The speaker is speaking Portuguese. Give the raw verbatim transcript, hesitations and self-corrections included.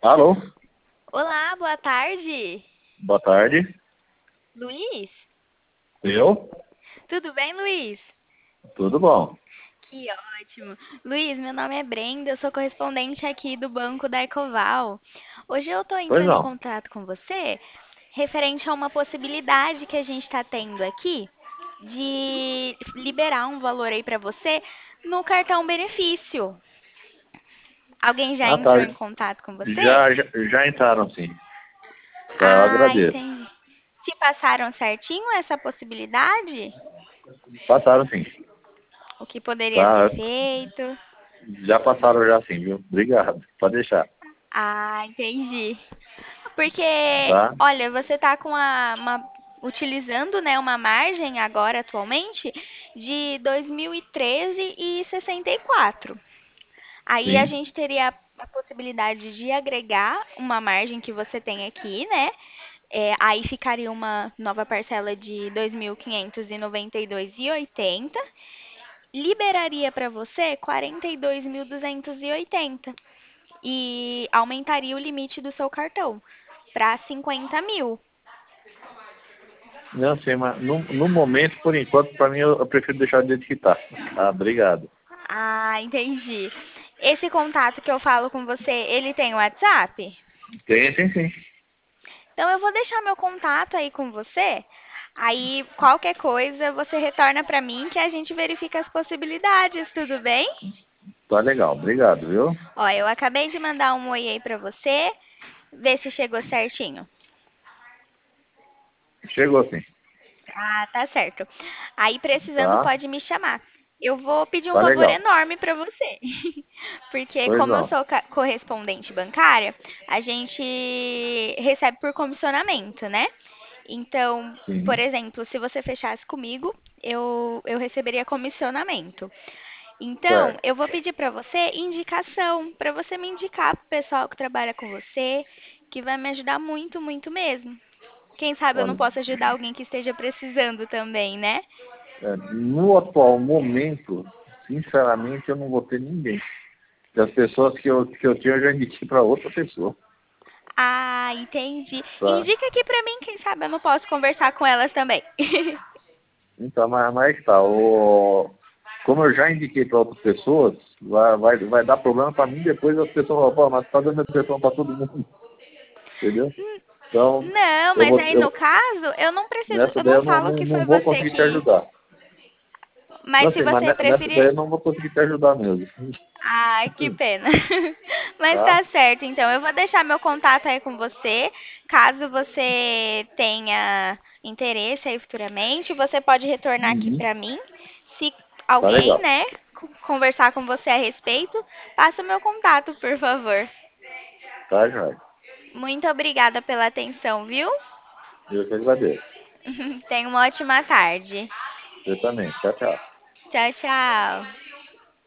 Alô? Olá, boa tarde. Boa tarde. Luiz? Eu? Tudo bem, Luiz? Tudo bom? Que ótimo. Luiz, meu nome é Brenda, eu sou correspondente aqui do Banco da Ecoval. Hoje eu estou Pois entrando em não. contato com você referente a uma possibilidade que a gente está tendo aqui de liberar um valor aí para você no cartão benefício. Alguém já Ah, tá. entrou em contato com você? Já, já, já entraram, sim. Tá, eu Ah, agradeço. entendi. Te passaram certinho essa possibilidade? Passaram, sim. O que poderia ser Tá, feito? já passaram já, sim, viu? Obrigado. Pode deixar. Ah, entendi. Porque, Tá? olha, você está com a- uma, utilizando, né, uma margem agora atualmente de dois mil e treze e sessenta e quatro. Aí a Sim. gente teria a possibilidade de agregar uma margem que você tem aqui, né? É, aí ficaria uma nova parcela de dois mil quinhentos e noventa e dois e oitenta. Liberaria para você quarenta e dois mil duzentos e oitenta e aumentaria o limite do seu cartão para cinquenta mil. Não sei, mas no, no momento, por enquanto, para mim, eu, eu prefiro deixar do jeito que tá. Tá, obrigado. Ah, entendi. Esse contato que eu falo com você, ele tem WhatsApp? Tem, tem, sim. Então eu vou deixar meu contato aí com você. Aí qualquer coisa você retorna para mim que a gente verifica as possibilidades, tudo bem? Tá legal. Obrigado, viu? Ó, eu acabei de mandar um oi aí para você, ver se chegou certinho. Chegou, sim. Ah, tá certo. Aí precisando Tá? pode me chamar. Eu vou pedir um Tá favor legal. enorme para você. Porque Pois como eu não. sou ca- correspondente bancária, a gente recebe por comissionamento, né? Então, por Sim. exemplo, se você fechasse comigo, eu, eu receberia comissionamento. Então, Certo. eu vou pedir para você indicação, para você me indicar para o pessoal que trabalha com você, que vai me ajudar muito, muito mesmo. Quem sabe eu não Olha, posso ajudar alguém que esteja precisando também, né? é, no atual momento, sinceramente, eu não vou ter ninguém. Das pessoas que eu, que eu tinha, eu já indiquei para outra pessoa. Ah, entendi. Tá? Indica aqui pra mim, quem sabe eu não posso conversar com elas também. Então, mas, mas é que tá. O, como eu já indiquei para outras pessoas, vai, vai, vai dar problema para mim depois as pessoas vão falar, pô, mas tá dando depressão para todo mundo. Entendeu? Hum, Então, Não, eu mas vou, aí no eu, caso, eu não preciso, nessa eu daí não eu não, falo não, que não foi vou você conseguir te que. ajudar. Mas Não se sei, mas você ne- nessa daí preferir. eu não vou conseguir te ajudar mesmo. Ai, que pena. Mas Tá? tá certo, então eu vou deixar meu contato aí com você. Caso você tenha interesse aí futuramente, você pode retornar aqui Uhum. pra mim. Se Tá alguém, legal. né, co- conversar com você a respeito, passa o meu contato, por favor. Tá, Joia? Muito obrigada pela atenção, viu? Eu que agradeço. Tenha uma ótima tarde. Você também. Tchau, tchau. Tchau, tchau.